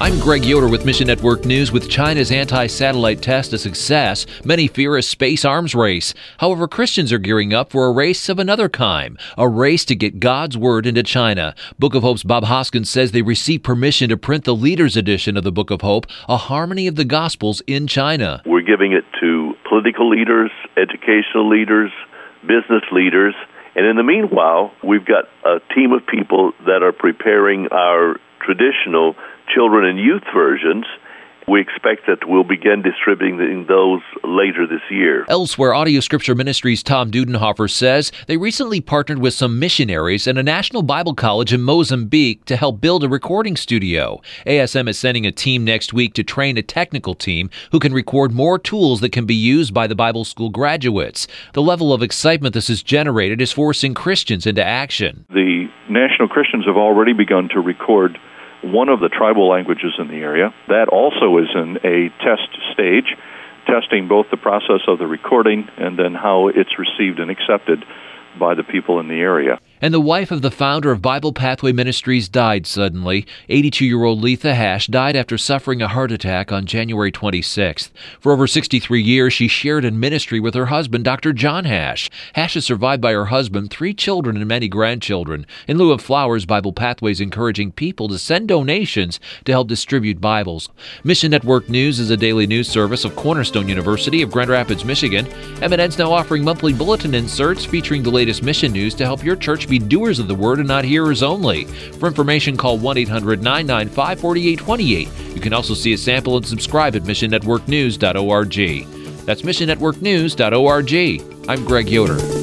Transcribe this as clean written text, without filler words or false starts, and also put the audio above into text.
I'm Greg Yoder with Mission Network News. With China's anti-satellite test a success, many fear a space arms race. However, Christians are gearing up for a race of another kind, a race to get God's Word into China. Book of Hope's Bob Hoskins says they received permission to print the Leaders Edition of the Book of Hope, a harmony of the Gospels in China. We're giving it to political leaders, educational leaders, business leaders, and in the meanwhile, we've got a team of people that are preparing our traditional children and youth versions. We expect that we'll begin distributing those later this year. Elsewhere, Audio Scripture Ministries' Tom Dudenhofer says they recently partnered with some missionaries and a National Bible College in Mozambique to help build a recording studio. ASM is sending a team next week to train a technical team who can record more tools that can be used by the Bible school graduates. The level of excitement this has generated is forcing Christians into action. The National Christians have already begun to record one of the tribal languages in the area. That also is in a test stage, testing both the process of the recording and then how it's received and accepted by the people in the area. And the wife of the founder of Bible Pathway Ministries died suddenly. 82-year-old Letha Hash died after suffering a heart attack on January 26th. For over 63 years, she shared in ministry with her husband, Dr. John Hash. Hash is survived by her husband, 3 children, and many grandchildren. In lieu of flowers, Bible Pathway is encouraging people to send donations to help distribute Bibles. Mission Network News is a daily news service of Cornerstone University of Grand Rapids, Michigan. MNN's now offering monthly bulletin inserts featuring the latest mission news to help your church be doers of the Word and not hearers only. For information, call 1-800-995-4828. You can also see a sample and subscribe at missionnetworknews.org. That's missionnetworknews.org. I'm Greg Yoder.